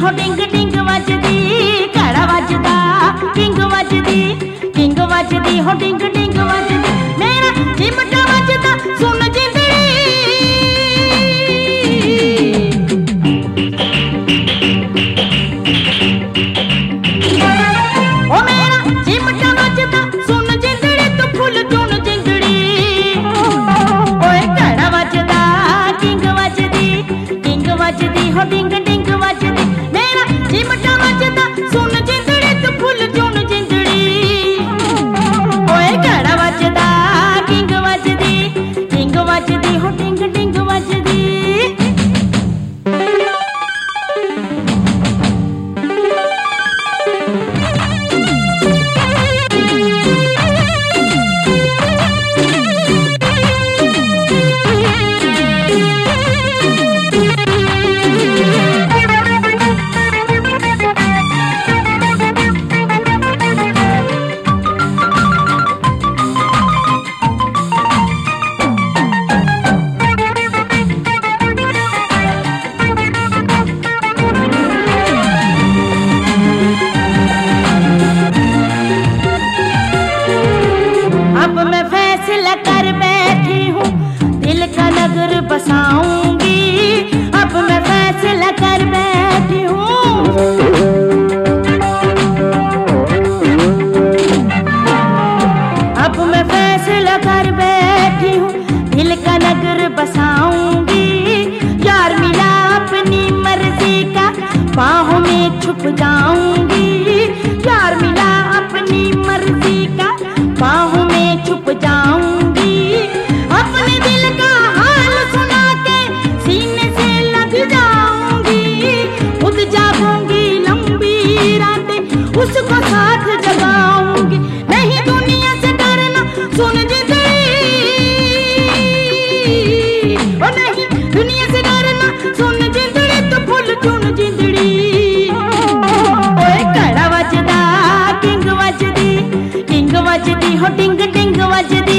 हो डिंग डिंग वजदी, घड़ा वजदा king वजदी, king वजदी हो डिंग डिंग वजदी, मेरा चिमटा वजदा सुन जिंदड़ी। ओ मेरा चिमटा वजदा सुन जिंदड़ी, तू फुल चुन जिंदड़ी। ओए घड़ा वजदा किंग वजदी, किंग वजदी हो डिंग डिंग वजदी, मेरा चिमटा वजदा सुन जिंदड़ी, तू फुल चुन जिंदड़ी। ओए घड़ा वजदा किंग वजदी हो डिंग डिंग वजदी। अब मैं फैसला कर बैठी हूँ, दिल का नगर बसाऊंगी। अब मैं फैसला कर बैठी हूँ, अब मैं फैसला कर बैठी हूँ, दिल का नगर बसाऊंगी। यार मिला अपनी मर्जी का, बाहों में छुप जाऊंगी। यार मिला अपनी मर्जी का, बाहों में छुप जाऊंगी। अपने दिल का हाल सुना के सीने से लग जाऊंगी। खुद जागूंगी लंबी रातें, उसको साथ जगाऊंगी। नहीं दुनिया से डरना सुन जिंदड़ी, ओ नहीं दुनिया से डरना सुन जिंदड़ी, तो फुल चुन जिंदड़ी। ओए घड़ा वजदा किंग वजदी हो डिंग डिंग वजदी।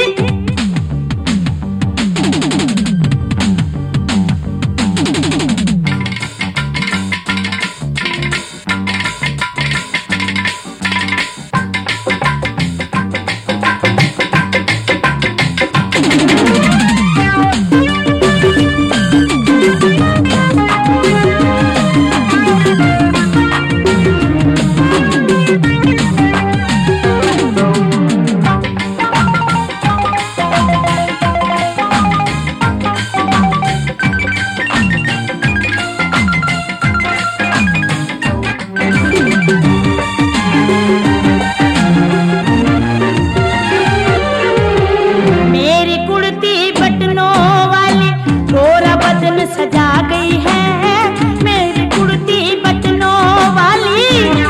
मेरी कुर्ती बटनों वाली गोरा बदन सजा गई है। मेरी कुर्ती बटनों वाली,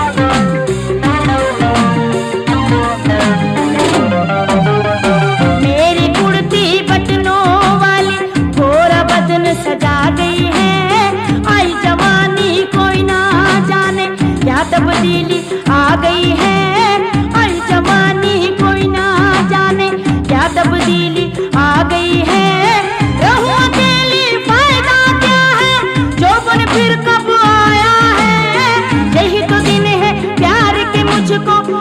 मेरी कुर्ती बटनों वाली गोरा बदन सजा गई है। आई जवानी कोई ना जाने क्या तब्दीली आ गई है। आई जवानी कोई ना जाने क्या तब्दीली आ गई है। रहूं अकेली फायदा क्या है, जोबन फिर कब आया है। यही तो दिन है प्यार के, मुझको